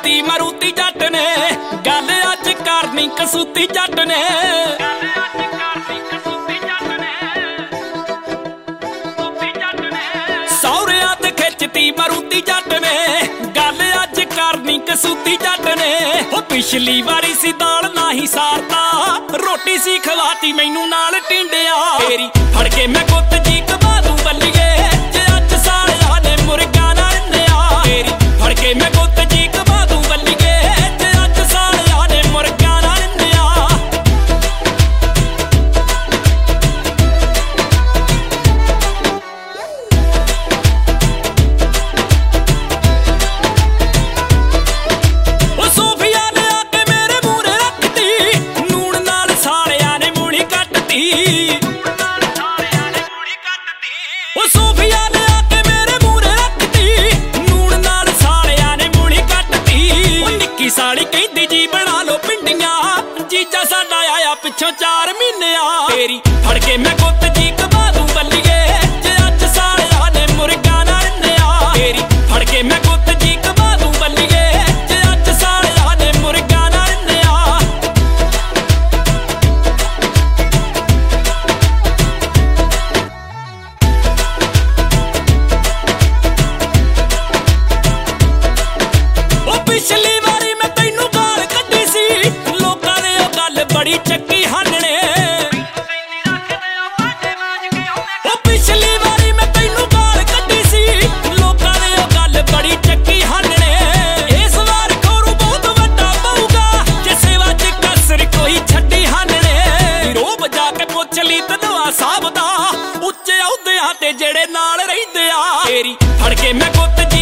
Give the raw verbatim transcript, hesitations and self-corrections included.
ती मारुति जट ने, गल अज करनी कसूती जट ने। सौरिया ते खिचती मारुति जट ने, गल अज करनी कसूती जट ने। ओ पिछली वारी सी दाल नाही सारता, रोटी सी खवाती मैनू नाल टिंडिया। तेरी फड़ के मैं गुत्त जी घुमा दूं बल्लीए, जे अज सालिया ने मुर्गा ना रन्निया। तेरी फड़ के मैं गुत्त जी घुमा दूं बल्लीए, जे अज सालिया ने मुर्गा ना रन्निया। ओ सूफिया ने आके मेरे मूहरे रखती, नून नाल सालिया ने मूली कटती। ओ सूफिया ने आके मेरे मूहरे रखती, नून नाल सालिया ने मूली कटती। ओ निक्की साली कहंदी जी बना लो पिंडियां, जीजा साडा आया पिछों चार महीने आ। तेरी फड़ के मैं गुत्त जी घुमा दूं बल्लीए, जे अज सालिया ने मुर्गा ना रन्निया। तेरी फड़ के मैं गुत्त जी घुमा दूं बल्लीए, जे अज सालिया ने मुर्गा ना रन्निया। ओ पिछली वारी मैं तैनू गाल कड्डी सी, लोकां ने ओ गल बड़ी चक्की हानने। ओ पिछली वारी मैं तैनू गाल कड्डी सी, लोकां ने ओ गल बड़ी चक्की हानने। इस वार खोरू बहुत वड्डा पऊगा, जे सेवा च कसर कोई छड्डी हानने। रोब जाके पुੱਛ ली धनवा साहब दा, ਉੱਚੇ ਅਹੁਦਿਆਂ ते जेड़े नाल रहिंदे आ। तेरी फड़ के मैं गुत्त